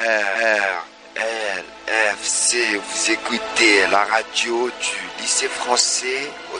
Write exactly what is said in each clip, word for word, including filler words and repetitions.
R, L, F, C, vous écoutez la radio du lycée français au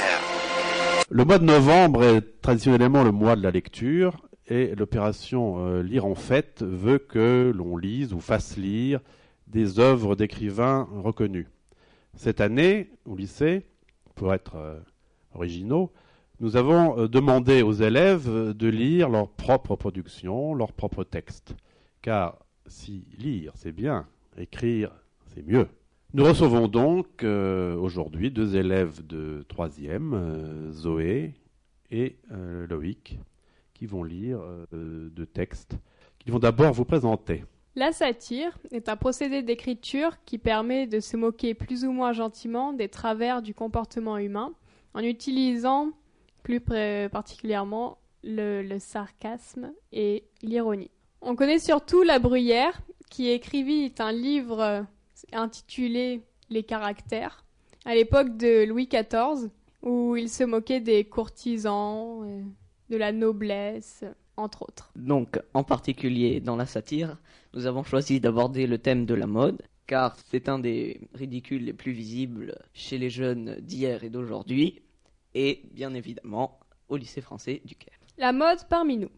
Caire. Le mois de novembre est traditionnellement le mois de la lecture et l'opération euh, Lire en Fête veut que l'on lise ou fasse lire des œuvres d'écrivains reconnus. Cette année, au lycée, pour être euh, originaux, nous avons euh, demandé aux élèves de lire leur propre production, leur propre texte. Car si lire c'est bien, écrire c'est mieux. Nous recevons donc euh, aujourd'hui deux élèves de troisième, euh, Zoé et euh, Loïc, qui vont lire euh, deux textes qu'ils vont d'abord vous présenter. La satire est un procédé d'écriture qui permet de se moquer plus ou moins gentiment des travers du comportement humain en utilisant plus pré- particulièrement le, le sarcasme et l'ironie. On connaît surtout La Bruyère, qui écrivit un livre intitulé Les caractères, à l'époque de Louis quatorze, où il se moquait des courtisans, de la noblesse, entre autres. Donc, en particulier dans la satire, nous avons choisi d'aborder le thème de la mode, car c'est un des ridicules les plus visibles chez les jeunes d'hier et d'aujourd'hui, et bien évidemment au lycée français du Caire. La mode parmi nous.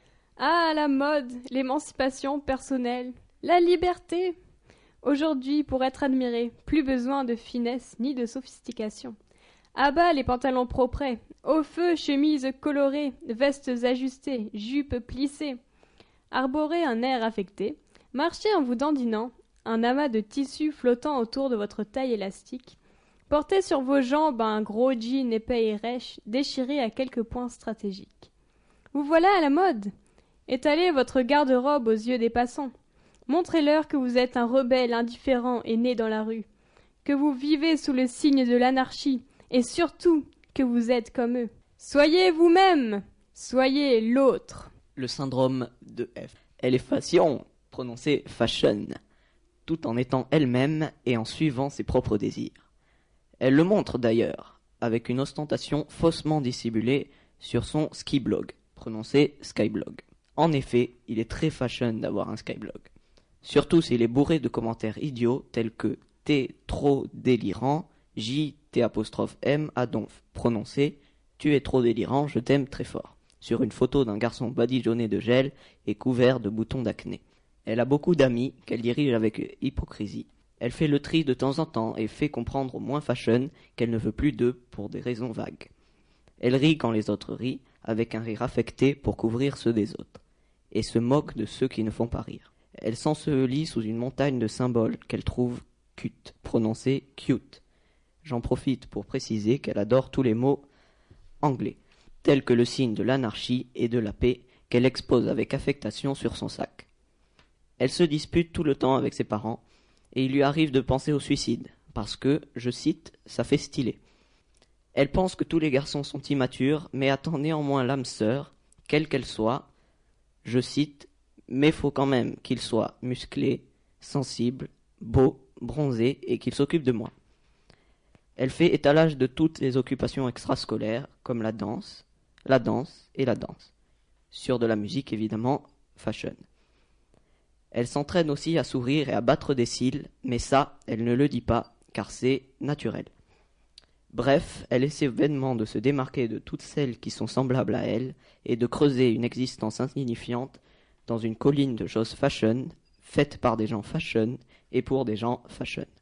Ah, la mode, l'émancipation personnelle, la liberté. Aujourd'hui, pour être admiré, plus besoin de finesse ni de sophistication. À bas les pantalons propres, au feu chemises colorées, vestes ajustées, jupes plissées. Arborez un air affecté, marchez en vous dandinant, un amas de tissu flottant autour de votre taille élastique. Portez sur vos jambes un gros jean épais et rêche, déchiré à quelques points stratégiques. Vous voilà à la mode. Étalez votre garde-robe aux yeux des passants. Montrez-leur que vous êtes un rebelle indifférent et né dans la rue, que vous vivez sous le signe de l'anarchie, et surtout que vous êtes comme eux. Soyez vous-même, soyez l'autre. Le syndrome de F. Elle est fashion, prononcée fashion, tout en étant elle-même et en suivant ses propres désirs. Elle le montre d'ailleurs, avec une ostentation faussement dissimulée sur son skiblog, prononcé skyblog. En effet, il est très fashion d'avoir un skyblog. Surtout s'il est bourré de commentaires idiots tels que « t'es trop délirant », J, T apostrophe M, à donf, prononcé « tu es trop délirant, je t'aime très fort », sur une photo d'un garçon badigeonné de gel et couvert de boutons d'acné. Elle a beaucoup d'amis qu'elle dirige avec hypocrisie. Elle fait le tri de temps en temps et fait comprendre aux moins fashion qu'elle ne veut plus d'eux pour des raisons vagues. Elle rit quand les autres rient, avec un rire affecté pour couvrir ceux des autres, et se moque de ceux qui ne font pas rire. Elle s'ensevelit sous une montagne de symboles qu'elle trouve cute, prononcés cute. J'en profite pour préciser qu'elle adore tous les mots anglais, tels que le signe de l'anarchie et de la paix qu'elle expose avec affectation sur son sac. Elle se dispute tout le temps avec ses parents, et il lui arrive de penser au suicide, parce que, je cite, ça fait stylé. Elle pense que tous les garçons sont immatures, mais attend néanmoins l'âme sœur, quelle qu'elle soit, je cite, mais faut quand même qu'il soit musclé, sensible, beau, bronzé et qu'il s'occupe de moi. Elle fait étalage de toutes les occupations extrascolaires, comme la danse, la danse et la danse. Sur de la musique, évidemment, fashion. Elle s'entraîne aussi à sourire et à battre des cils, mais ça, elle ne le dit pas, car c'est naturel. Bref, elle essaie vainement de se démarquer de toutes celles qui sont semblables à elle et de creuser une existence insignifiante dans une colline de choses fashion, faites par des gens fashion et pour des gens fashion.